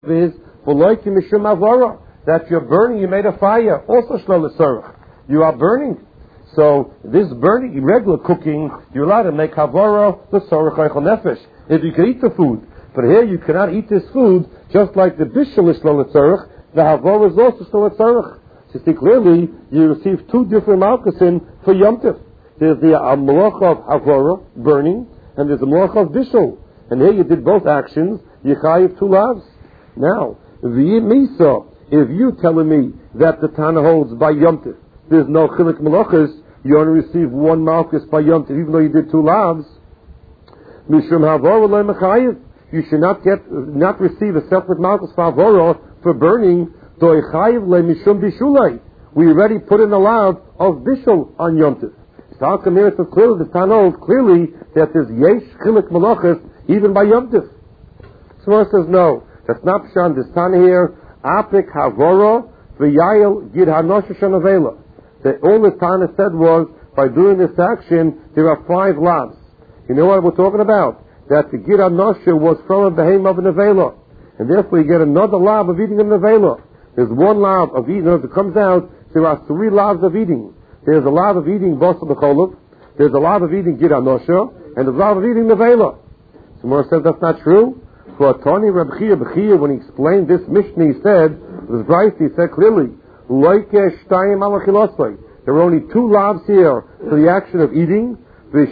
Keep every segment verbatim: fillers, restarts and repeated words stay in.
is that you're burning, you made a fire. Also shlola tzorach. You are burning. So this burning, irregular cooking, you're allowed to make havara the tzorach eichel nefesh. If you can eat the food. But here you cannot eat this food just like the bishul is shlola tzorach. The havara is also shlola tzorach. So you see clearly you receive two different malchusin for Yom Tov. There's the uh, malacha of havara, burning, and there's the malacha of bishul. And here you did both actions, you chayiv two lavs. Now, v'yimisa, if you're telling me that the Tana holds by Yom Tov, there's no chilik malachas, you only receive one malchus by Yom Tov, even though you did two lavs, mishum havara lo mechayiv, you should not get, not receive a separate malchus for havara for burning, do chayiv le mishum bishulai. We already put in a lav of bishul on Yom Tov. So how come here it says clearly, the Tana holds clearly that there's yesh chilik malachas even by Yom Tov. Someone says no. That's not Pshan, this Tana here, Apik Havora, V'yayel Gid HaNosha Shanavela. That all the Tana said was, by doing this action, there are five lavs. You know what we're talking about? That the Gid HaNosha was from a behem of a Nevela. And therefore you get another lav of eating a Nevela. There's one lav of eating, as it comes out, there are three lavs of eating. There's a lav of eating Basa B'cholov, there's a lav of eating Gid HaNosha, and there's a lav of eating Nevela. Someone says that's not true. For Tony Reb Chia B'Chia, when he explained this Mishnah, he said, it was right, he said clearly, there are only two lavs here for the action of eating. The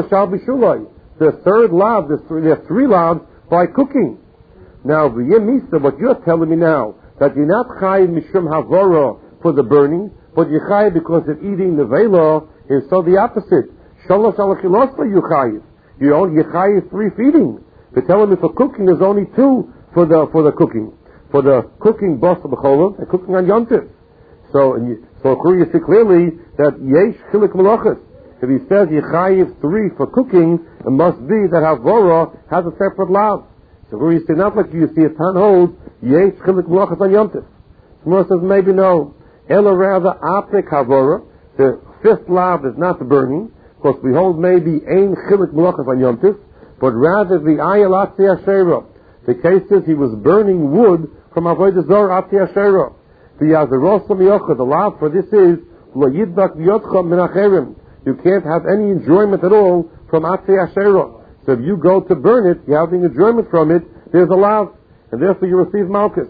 third lav, there are three lavs by cooking. Now, what you're telling me now, that you're not chayiv mishum havara for the burning, but you're chayiv because of eating the vela, is so the opposite. Shalosh alachilosla you chayiv. You only chayiv three feeding. They're telling me for cooking there's only two for the for the cooking. For the cooking basa b'cholov and cooking on Yom Tov. So and you, so you see clearly that yesh chilik malachas. If he says yechayiv three for cooking, it must be that havora has a separate lav. So you see not like you see a tan holds yesh chilik malachas on Yom Tov. Someone says maybe no. Ela rather apik havora. The fifth lav is not the burning, because we hold maybe ein chilik malachas on Yom Tov. But rather the ayel atzi ashera. The case is he was burning wood from avodah zarah atzi ashera. The yazeros miyocha. The law for this is lo yidbak v'yotcha min acherim. You can't have any enjoyment at all from atzi ashera. So if you go to burn it, you're having enjoyment from it. There's a law, and therefore you receive malchus.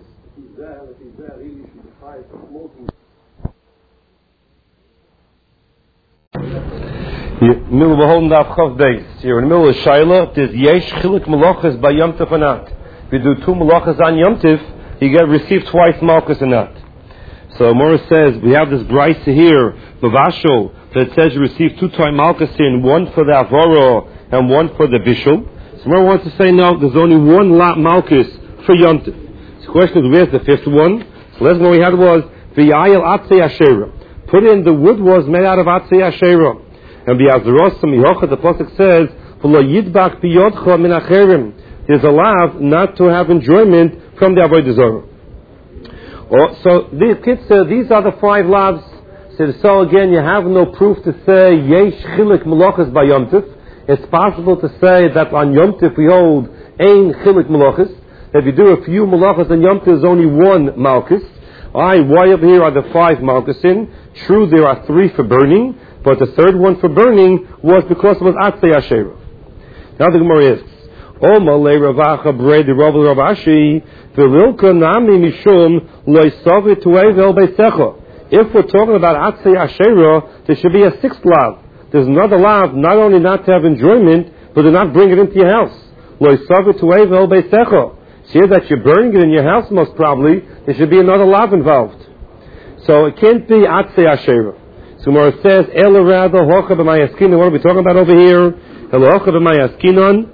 Middle of holding daf chav base. Here in the middle of Shaila, there's yesh chilik malachas by Yom Tov or not. If you do two malachas on Yom Tov, you get received twice malchus or not. So Morris says we have this brisa here, Mavashol, that says you receive two times malchus in, one for the avoro and one for the bishul. So Morris wants to say no, there's only one lot malchus for Yom Tov. So the question is, where's the fifth one? So last one we had was v'yayel atzei ashera. Put in the wood was made out of atzei ashera. And the Azaros Mihocha, the pasuk says, "V'lo yidbak biyodcha min acherim." There's a lav not to have enjoyment from the avodah zarah. So these kids say these are the five lavs. So, so again, you have no proof to say yesh chilik malachas by Yom Tov. It's possible to say that on Yom Tov we hold ein chilik malachas. If you do a few malachas on Yom Tov, there's only one malchus. I why over here are the five malchusin? True, there are three for burning. But the third one for burning was because it was Atzei Ashera. Now the Gemara asks, Oma le Ravacha Brei de Rav Rav Ashi, V'rilka nami mishum loy savit tuevel beisecha. If we're talking about Atzei Ashera, there should be a sixth lav. There's another lav, not only not to have enjoyment, but to not bring it into your house. Loy savit tuevel beisecha. See that you're burning it in your house most probably, there should be another lav involved. So it can't be Atzei Ashera. So Gemara says, Ela rather hocha b'mayaskinon. What are we talking about over here? Ela hocha b'mayaskinon.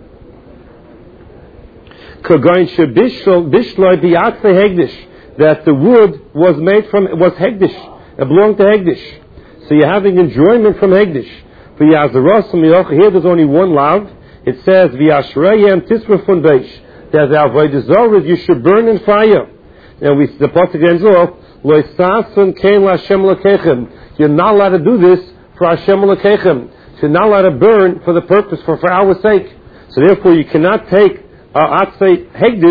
Kagain shebishlo bishloi b'yatzei hegdish. That the wood was made from, was hegdish. It belonged to hegdish. So you're having enjoyment from hegdish. V'yazaros miyocha. Here there's only one lav. It says, V'yashreyem tisrafun beish. That the avodah zarah you should burn in fire. And we, the pasuk ends off, Lo sasun kein l'Hashem l'kechem. You're not allowed to do this for Hashem l'kechem. You're not allowed to burn for the purpose, for, for our sake. So therefore you cannot take uh, Atzei Hegdish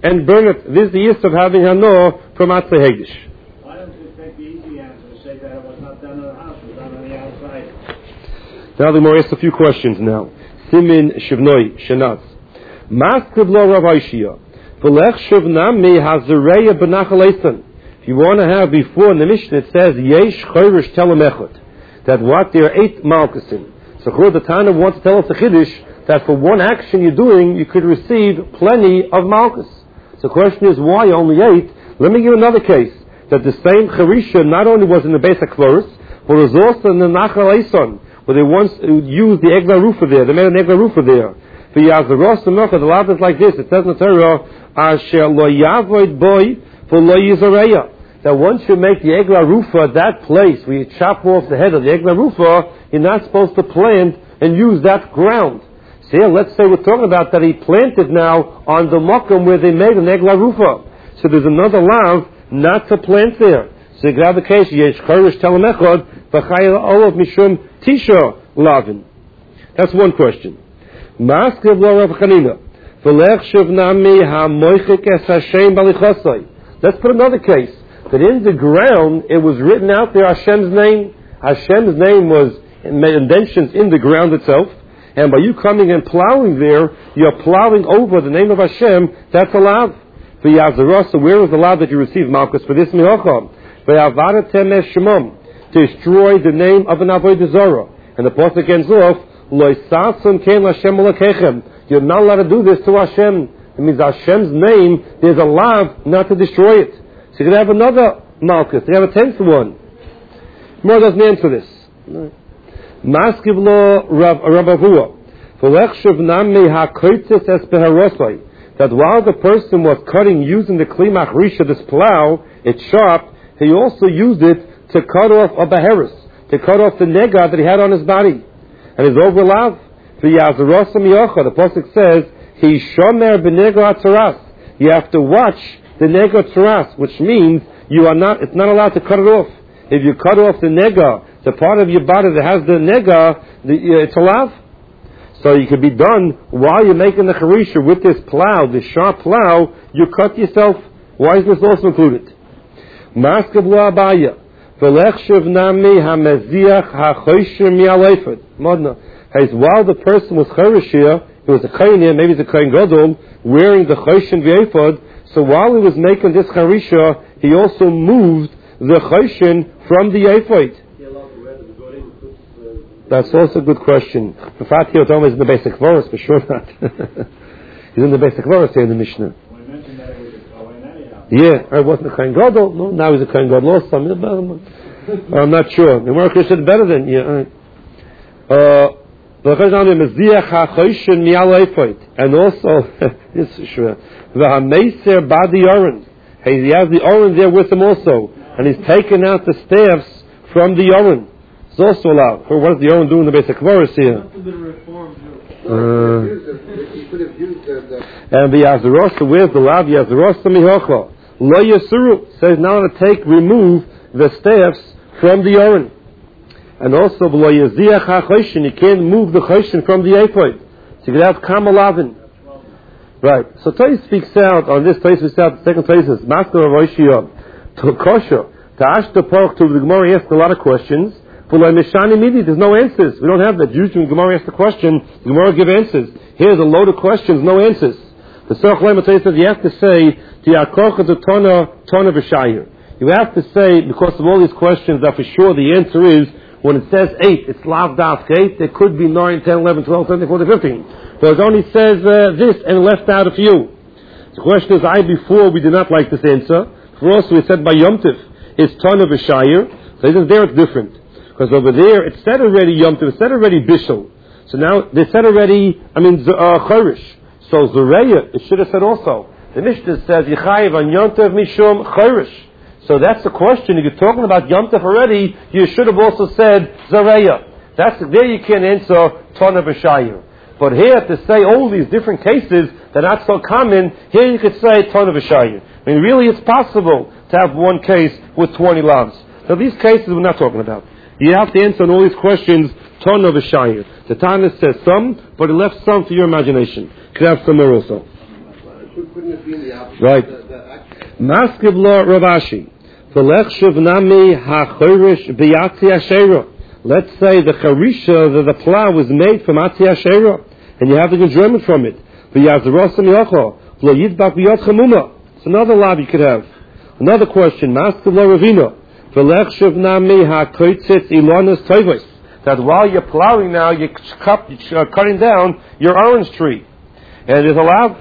and burn it. This is the use of having hano from Atzei Hegdish. Why don't you take the easy answer and say that it was not done in the house, it was done on the outside? Now the Gemara asks a few questions now. Simin Shivnoi Shenaz. Maskiv lo Rav Aishia. V'lech Shivnami Hazareya B'nachal Eisan. If you want to have before in the Mishnah it says Yesh Chayrish Telemechot, that what there are eight malkusim. So the Tana wants to tell us the Chiddush that for one action you're doing you could receive plenty of malkus. So the question is why only eight? Let me give another case that the same Charisha not only was in the base of Kloris, but was also in the Nachal Eisan, where they once used the Egla Rufa there. They made an Egla Rufa there. For Yazaros the Melchad, the law is like this. It says in the Torah, Asher lo yavoid boy for lo yizareya. That once you make the Egla Rufa, that place where you chop off the head of the Egla Rufa, you're not supposed to plant and use that ground. So here, let's say we're talking about that he planted now on the Mokum where they made an Egla Rufa. So there's another law not to plant there. So you grab the case, Yesh Chorish Telemechod, V'chayel Olav Mishum Tisha Lavin. That's one question. Maskiv lo Rav Chanina. V'lech Shavnami HaMoichik Es Hashem Balichosai. Let's put another case. That in the ground, it was written out there Hashem's name. Hashem's name was made indentions in the ground itself. And by you coming and plowing there, you're plowing over the name of Hashem. That's allowed. For Yazaros, where was allowed that you receive Malchus for this Mihocham? V'yavadatem es shemom, to destroy the name of an Avodah Zarah. And the pasuk ends off, Lo yisasum ken Hashem alekechem. You're not allowed to do this to Hashem. It means Hashem's name, there's a law not to destroy it. So you're going to have another Malchus. You have a tenth one. More doesn't answer this. Maskiv lo Rav Avua. V'lech shavnami ha'koitzes es beharosai. That while the person was cutting using the klimach risha, this plow, it's sharp, he also used it to cut off a beheris, to cut off the nega that he had on his body. And his overlav, v'yazarosa miyocha, the pasuk says, he shomer b'nega atzaras. You have to watch the nega tzaras, which means you are not, it's not allowed to cut it off. If you cut off the nega, the part of your body that has the nega, the, uh, it's allowed. So it could be done while you're making the charisha with this plow, this sharp plow, you cut yourself. Why is this also included? Maskav lo abaya. V'lech shavnami hameziach ha'choshir mi'aleifed. Modna. While the person was charish here, he was a kohen here, maybe it's a kohen gadol, wearing the choshin v'ephod. So while he was making this charisha, he also moved the choshin from the ephod. That's also a good question. The fact here is in the basic verse, for sure not. He's in the basic verse here in the Mishnah. We mentioned that he was a Kohen anyhow. Yeah, I wasn't a Kohen Gadol. No, now he's a Kohen Gadol. Also, I'm not sure. The America said better than yeah. And also, this is sure. The Hameser Badi Oren. He has the Oren there with him also, and he's taken out the staffs from the Oren. It's also allowed. For what does the Oren do in the basic chorus here? That's a bit of reform, too. Uh, and the Yazarosa, where's the lav? Yazarosa mihocha. Lo yasuru says now to take, remove the staffs from the Oren. And also, lo yaziach ha-choshin, you can't move the choshin from the ephod. So you can have kamalavin. Right. So Tais speaks out on this. Tais speaks out. The second Tais is Master of Oishiyah to kosher to Ashta Pork to the Gemara asked a lot of questions. There's no answers. We don't have that. Usually when Gemara asks the question, the Gemara give answers. Here's a load of questions, no answers. The Sorach Lema says you have to say tona tona v'shayir. You have to say, because of all these questions, that for sure the answer is when it says eight, it's lav daf eight. There could be nine, ten, eleven, twelve, thirteen, fourteen, fifteen. But it only says uh, this and left out a few. The question is, I before we did not like this answer. For us, we said by Yom Tif is tona v'shayir. So isn't there it's different. Because over there, it said already Yom Tov, it said already Bishul. So now, they said already, I mean, uh, Chorish. So Zoreya, it should have said also. The Mishnah says, Yechayiv on Yom Tov Mishum Chorish. So that's the question. If you're talking about Yom Tov already, you should have also said Zoreya. That's, there you can answer Tona V'Shayir. But here, to say all these different cases that are not so common, here you could say Tona V'Shayir. I mean, really it's possible to have one case with twenty lavs. So these cases we're not talking about. You have to answer on all these questions, Tona v'shayir. The Tana says some, but he left some to your imagination. Could have some more also. couldn't it be in the opposite? Right. Maskib lo Ravashi. Let's say the charisha, the, the plow was made from Atzi Asherah, and you have the enjoyment from it. It's another lav you could have. Another question, Maskib lo Ravina. That while you're plowing now, you're, cut, you're cutting down your orange tree. And there's a lav.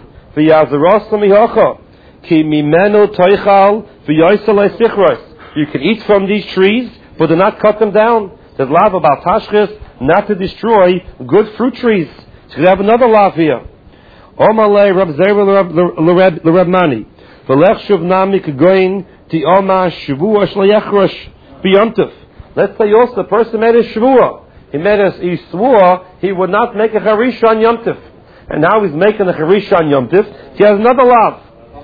You can eat from these trees, but do not cut them down. There's lav about tashchis, not to destroy good fruit trees. So you have another lav here. Omalei Rab Zera l'Reb Mani. V'lech shuv nami k'goyin ti oma shavua sh'layechrosh b'yomtiv. Let's say also the person made a shavua. He made a, he swore he would not make a charisha on yomtiv. And now he's making a charisha on yomtiv. He has another lav.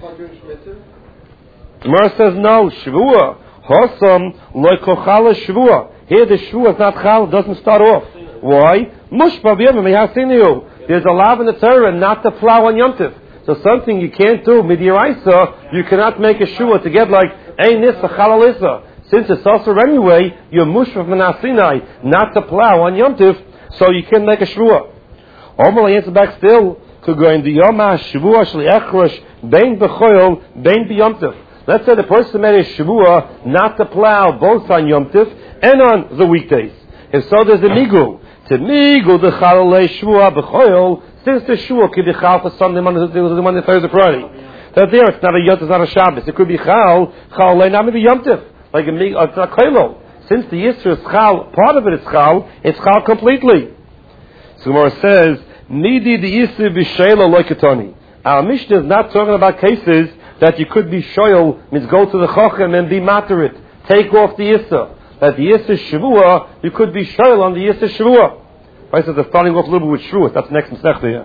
Gemara says no, shavua. Hosam loikochala shavua. Here the shavua is not chal, doesn't start off. Why? Mushpa b'yomim mehasinu. There's a lav in the Torah not to plow on yomtiv. So something you can't do midiraisa, you cannot make a shavua to get like ein nisa chalalisa. Since it's also anyway, you're mushpa menasinai not to plow on yomtiv, so you can't make a shavua. Omar answer back still to go in the yoma shavua shli echrosh bein b'choyol bein b'yomtiv. Let's say the person made a shavua not to plow both on Yom Tif and on the weekdays. If so, there's a migu. To migu the chalalei shavua b'choyol, since the shavua could be chal for Sunday, Monday, Monday, Thursday, Friday. That there, it's not a Yom, it's not a Shabbos. It could be chal, chalalei, not maybe Yom Tif, like a migu, it's not koilo. Since the Yisra is chal, part of it is chal, it's chal completely. So Gemara says, Nidi the Yisra b'sheila loikatoni. Our Mishnah is not talking about cases that you could be shoyal, means go to the chochem and be matter it. Take off the Yisra. That the Yisra Shavua, you could be shoyal on the Yisra Shavua. Right, so they're starting off a little bit with Shvuah. That's the next Masechta here.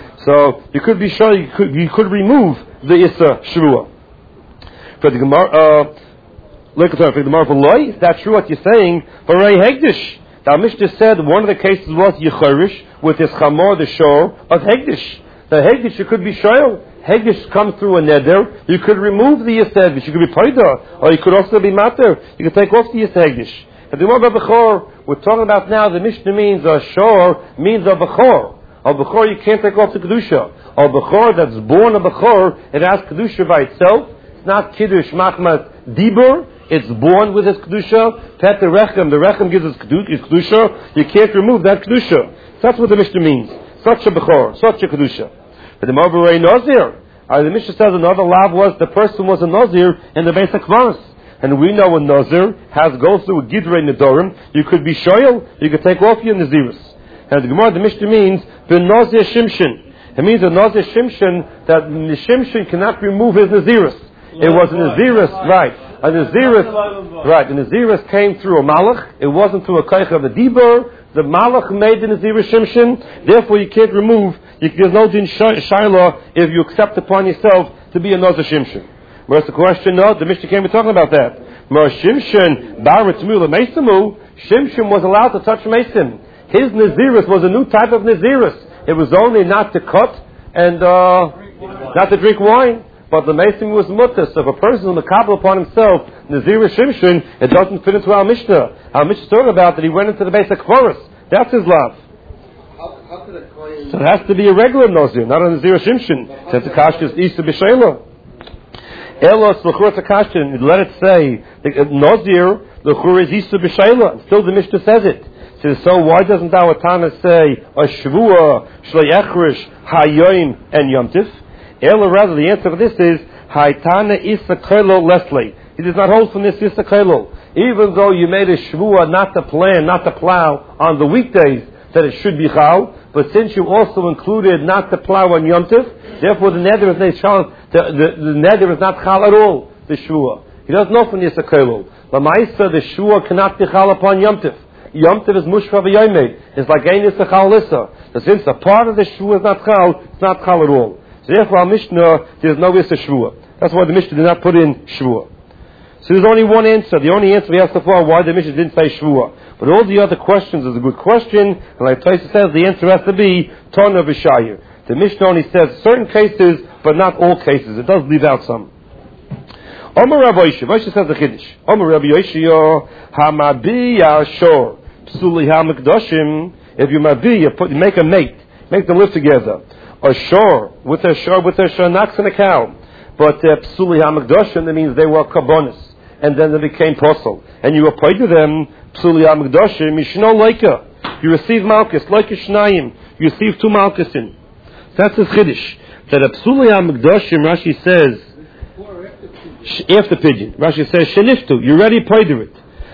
So you could be shoyal, you could, you could remove the Yisra Shavua. For the Gemara, uh, look at for the Gemara, if that's true what you're saying, for Rei Hegdish. Now Mishnah said one of the cases was Yechorish with his chamor, the shore of Hegdish. The Hegdish, you could be shoyal. Hegdish comes through a neder, you could remove the Yisra Hegdish, you could be paida, or you could also be mater, you could take off the Yisra Hegdish. And the word Bechor, we're talking about now, the Mishnah means a shor, means a Bechor. A Bechor you can't take off the Kedusha. A Bechor that's born a Bechor, it has Kedusha by itself. It's not Kiddush, Machmat, Dibur, it's born with its Kedusha. Pet the Rechem, the Rechem gives its Kedusha, you can't remove that Kedusha. That's what the Mishnah means. Such a Bechor, such a Kedusha. But the Marbury Nazir, uh, the Mishnah says another lav was the person was a Nazir in the basic Kvaras. And we know a Nazir has goes through a Gidrei Nedorim. You could be shoyal, you could take off your Nazirus. And the Gemara, the Mishnah means the Nazir Shimshin. It means the Nazir Shimshin that the Shimshin cannot remove his Nazirus. It was a Nazirus, right. A Nazirus, right. The Nazirus came through a Malach. It wasn't through a Kaich of a Dibur. The Malach made the Nazirus Shimshin. Therefore, you can't remove. You, there's no din Shiloh if you accept upon yourself to be a Nazir Shimshin. Where's the question? No, the Mishnah came talking about that. Mer Shimshin, Baritz Mula Mesamu, Shimshin was allowed to touch Mesim. His Nazirus was a new type of Nazirus. It was only not to cut and uh, not to drink wine. But the Mesim was mutter. So if a person is makabel upon himself, Nazirus Shimshin, it doesn't fit into our Mishnah. Our Mishnah is talking about that he went into the basic forest. That's his love. How, how could a kohen... So it has to be a regular Nazir, not a Nazirus Shimshin. Since the Kash is Isa B'Sheila. Elos l'chur takashin. Let it say the Nazir l'chur is Isa b'Sheila. Still the Mishnah says it. So, so why doesn't our Tana say a Shavua, Shlei Echrish, Hayoim, and Yom Tif? Ela rather the answer for this is Haitana Isa Kailo Leslie. He does not hold from this Isa Kailo. Even though you made a Shavua not to plan, not to plow on the weekdays, that it should be Chal. But since you also included not to plow on Yom Tif, therefore the neder is not the, the, the neder is not chal at all. The shua, he doesn't know from Yisakelu. Lamaisa, the shua cannot be chal upon Yom Tif. Yom Tif is mushra v'yomed. It's like ein Yisachal lissa. So since a part of the shua is not chal, it's not chal at all. So therefore, our Mishnah there's no Yisa shua. That's why the Mishnah did not put in shua. So there's only one answer. The only answer we have so far why the Mishnah didn't say shua. But all the other questions is a good question, and like Taisa says, the answer has to be Tana V'Shayir. The Mishnah only says certain cases, but not all cases. It does leave out some. Omer Rabbi Yoshe, Moshe says the Chiddush. Omer Rabbi Yoshe, Hamabi Yashor, Psuli HaMikdashim. If you mabi, you put, you make a mate, make them live together. A shor with a shor with a shor knocks in a cow. But uh, Psuli HaMikdashim, that means they were karbonis, and then they became posel. And you appointed them Psuli HaMikdashim, Mishno Leika. You receive Malkus, Leika Shnayim. You receive two Malkusin. That's his Chiddush. That a Psuli HaMikdashim, Rashi says, after pigeon. Rashi says, Sheniftu, you already appointed it.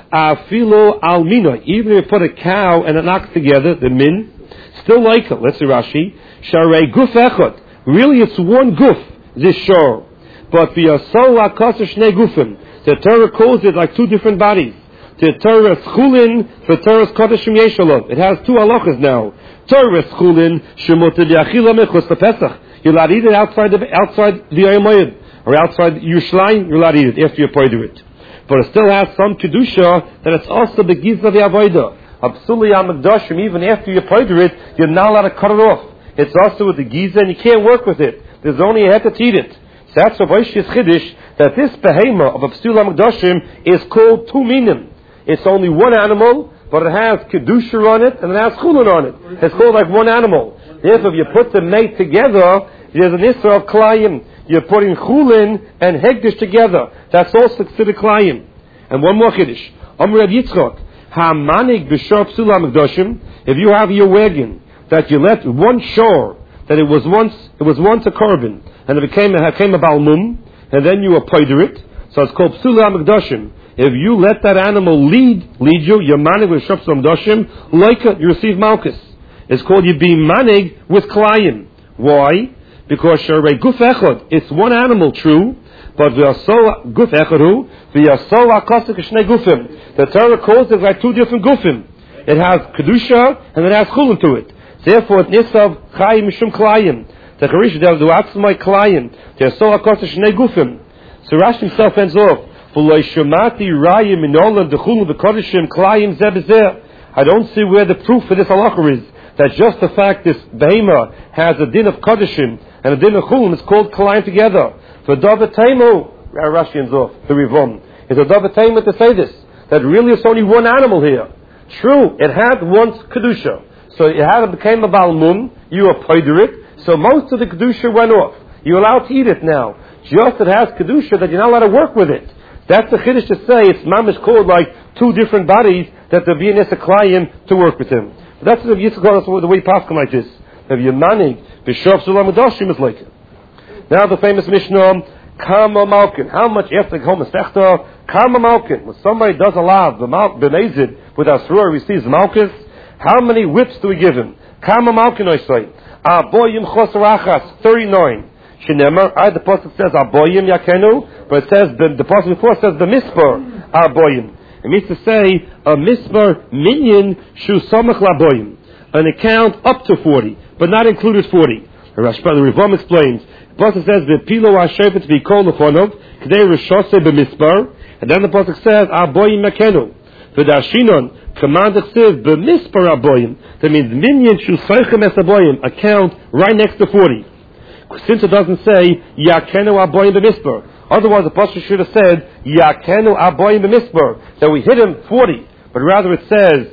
Afilo almino, even if you put a cow and an ox together, the min, still like it. Let's see Rashi. Sharei guf echad. Really, it's one guf, this shor. But v'yasol akasa shnei gufim. The Torah calls it like two different bodies. The Torah schulin, the Torah kodeshim yeshalov. It has two halachas now. Torah schulin, shemuted yachila mechus the Pesach. You're allowed to eat it outside the, outside the Yom or outside Yerushalayim, you're allowed to eat it after you poider it. But it still has some kedusha that it's also the giz of the avodah. Absolutely, Hamikdashim, even after you poider it, you're not allowed to cut it off. It's also with the giza, and you can't work with it. There's only a head to eat it. So that's Rav Yoshe's Chiddush, that this behema of Absolutely Hamikdashim is called two minim. It's only one animal, but it has kedusha on it, and it has chulin on it. It's called like one animal. Therefore, if you put the mate together, there's an issur of klayim. You're putting chulin and hegdish together. That's also considered klayim. And one more chiddush. Amr Rav Yitzchak, ha'manig b'shor psula hamikdashim. If you have your wagon that you let one shore, that it was once it was once a korban, and it became it became a balmum, and then you appointed it, so it's called psula hamikdashim. If you let that animal lead lead you, you're manig with shor psula hamikdashim, like it, you receive malchus. It's called you being manig with klayim. Why? Because sharei guf echad, it's one animal, true, but v'yasol guf echadu, v'yasol akasik shnei gufim. The Torah calls it like two different gufim. It has kedusha and it has chulin to it. Therefore, it nisav chayim mishum klayim. The Charish does do atzmai klayim. V'yasol akasik shnei gufim. So Rashi himself ends off. V'lo shemati rayim inolam dechulin v'kodeshim klayim zeh. I don't see where the proof for this halacha is. That just the fact this behema has a din of kodeshim and a din of chulin is called klayim together. For davar taimu, Rashi ends off, the Rivom, is a davar taimu to say this, that really it's only one animal here. True, it had once kedusha, so it had became a balmum, you appointed it, so most of the kedusha went off. You're allowed to eat it now. Just it has kedusha that you're not allowed to work with it. That's the chiddush to say it's mamish called like two different bodies that there be an klayim to work with him. But that's the Yitzchak, the way Pascha like this. If you're manning, b'shor psula hamikdashim is like it. Now the famous Mishnah, Kama Malkin. How much after Chol Masechta, Kama Malkin. When somebody does a lav, the B'nezid, with Asrur receives Malchus, how many whips do we give him? Kama Malkin, I say. Aboyim Chosarachas, thirty-nine. Shenemar, I, the Pasuk says Aboyim Yakenu, but it says, the, the Pasuk before says the Mispar, Aboyim. It means to say, a Mispar Minyan Shu Samach Laboyim. An account up to forty, but not included forty. The Rivom explains, the Pasuk says, "V'pilo ha'shepet v'kol lefonov k'dei rishose b'mispar," and then the Pasuk says, "Aboyim makenu." V'dashinon command says b'mispar aboyim. That means minyan shu seichem es aboyim, a count right next to forty. Since it doesn't say yakenu aboyim b'mispar, otherwise the Pasuk should have said yakenu aboyim b'mispar, that we hit him forty, but rather it says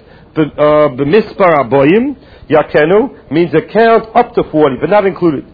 b'mispar aboyim. Yakenu means a count up to forty, but not included.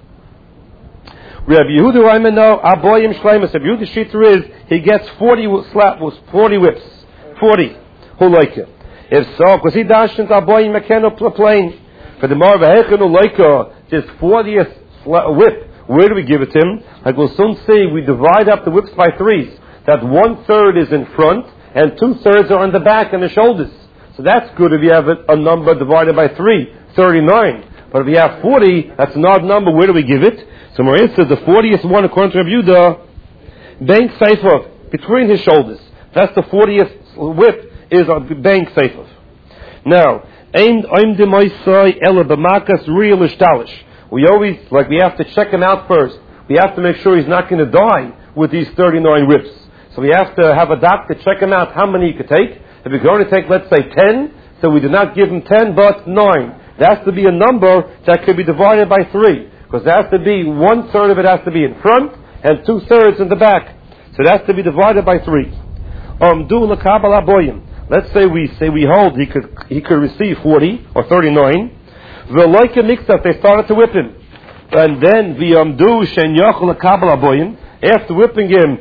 Rabbi Yehuda Raimano Aboyim Shleimus. Rabbi Yehuda Shiter is he gets forty slap was forty whips, forty. Who like it? If so, because he dashes Aboyim Makenu plain. For the Mar Vehechenu Leika, this fortieth whip. Where do we give it to him? Like we'll soon see, we divide up the whips by threes. That one third is in front and two thirds are on the back and the shoulders. So that's good if you have a, a number divided by three, thirty-nine. But if you have forty, that's an odd number. Where do we give it? So Maria says the fortieth one, according to Rabbi Yehuda, bank seifov, between his shoulders. That's the fortieth whip, is a bank seifov. Now, ein oim demoisai ela b'makas real ishtalish. We always, like we have to check him out first. We have to make sure he's not going to die with these thirty-nine whips. So we have to have a doctor check him out how many he could take. If we can only take, let's say, ten, so we do not give him ten, but nine. There has to be a number that could be divided by three. Because it has to be, one third of it has to be in front, and two thirds in the back. So it has to be divided by three. Um, do l'kabel aboyim. Let's say we say we hold he could he could receive forty or thirty-nine. V'loike mixaf, they started to whip him. And then the um, do shen yochel l'kabel aboyim. After whipping him,